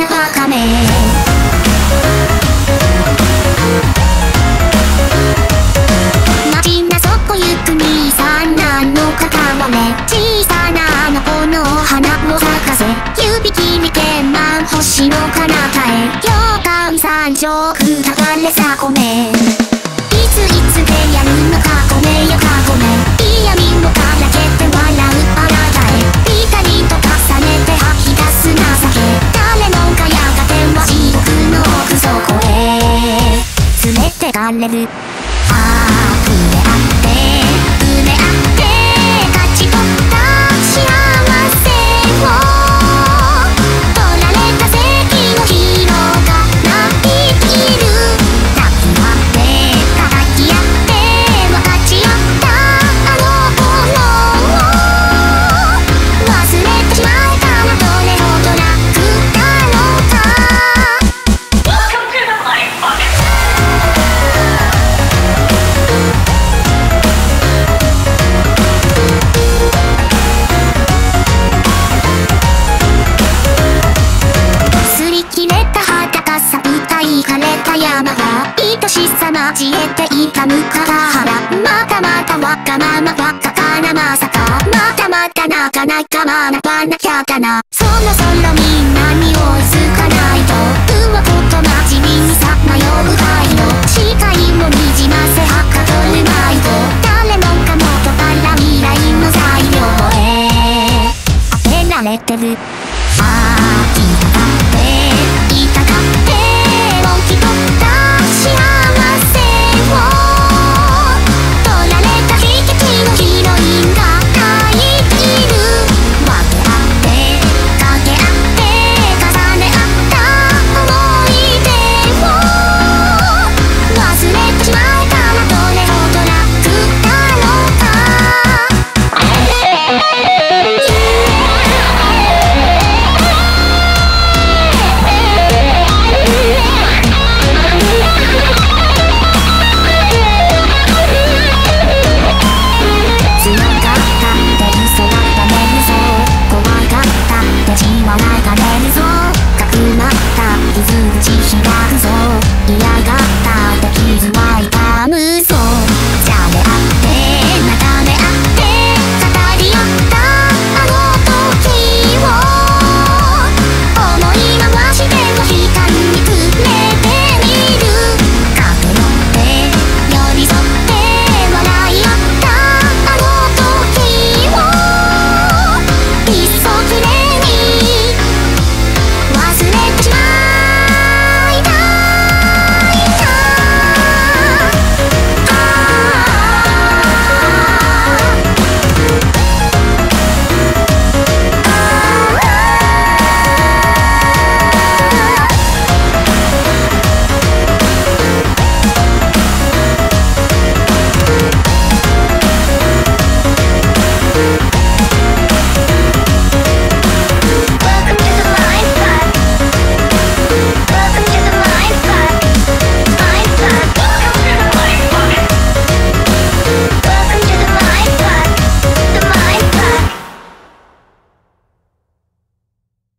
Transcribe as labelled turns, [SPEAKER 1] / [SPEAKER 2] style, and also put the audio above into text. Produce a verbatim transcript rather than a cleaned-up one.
[SPEAKER 1] な墓目。街なそこ行く兄さんなんの片割れ。小さなあの子の花を咲かせ、指切り天満星の彼方へ。洋館山上空流れさこめ。いついつでやるのかこめよかこめ。嫌味もからけて笑うあなたへ。ピタリと重ねて吐き出す情け。誰もがやがては地獄の奥底へ連れてかれる。ああ触れ合って触れ合って勝ち取った幸せを、取られた席のヒーローが泣きる。抱き合って叩き合って分かち合ったあの頃を忘れてしまえたらどれほど楽だろうか。擦り切れた裸さ歌い枯れた山が愛しさ交えて痛む片腹。またまたわがままばっかかなまさか。またまたなかなか学ばなきゃだな。そろそろみんなに追いつかないと。魚と真面目にさまよう灰の視界もにじませはかどる迷子。誰もが元から未来の材料へ当てられてる。